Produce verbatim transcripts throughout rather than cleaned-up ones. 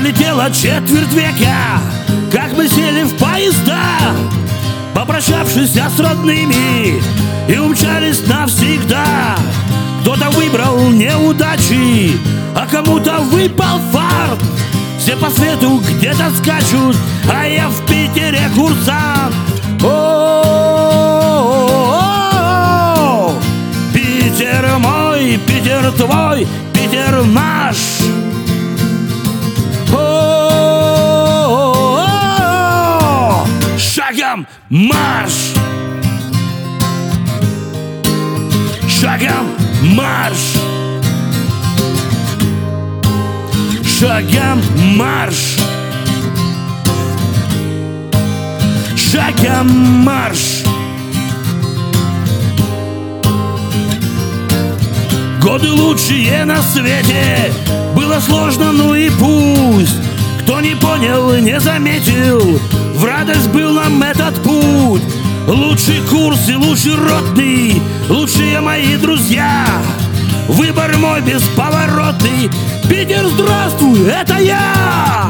Пролетела четверть века, как мы сели в поезда, попрощавшись с родными, и умчались навсегда. Кто-то выбрал неудачи, а кому-то выпал фарт. Все по свету где-то скачут, а я в Питере курсант. О-о-о-о-о! Питер мой, Питер твой, Питер наш. О-о-о-о-о! Шагом марш! Шагом марш! Шагом марш! Шагом марш! Годы лучшие на свете, было сложно, ну и пусть. Кто не понял, не заметил, в радость был нам этот путь. Лучший курс и лучший ротный, лучшие мои друзья. Выбор мой бесповоротный. Питер, здравствуй, это я!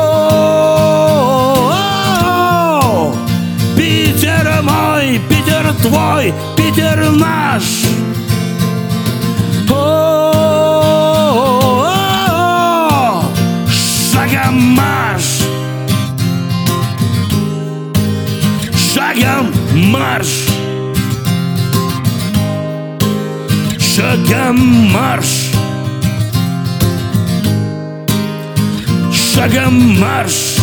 О-о-о-о! Питер мой, Питер твой, Питер наш. О-о-о-о! Шагом марш! Шагом марш! Шагом марш! Шагом марш!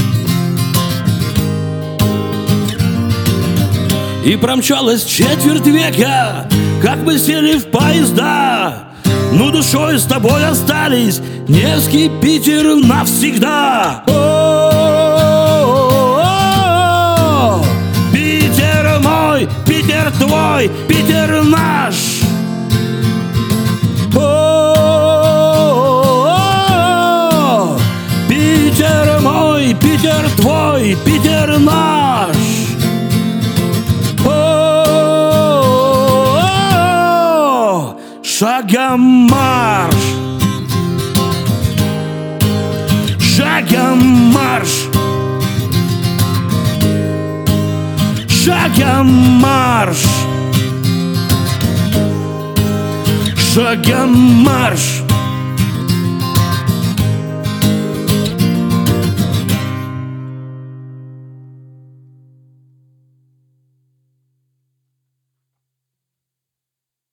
И промчалась четверть века, как мы сели в поезда. Ну душой с тобой остались Невский, Питер навсегда. О-о-о-о-о! Питер мой, Питер твой, Питер наш. О-о-о-о-о! Питер мой, Питер твой, Питер наш. О-о-о-о-о! Шагом марш! Шагом марш! Шагом марш! Шагом марш!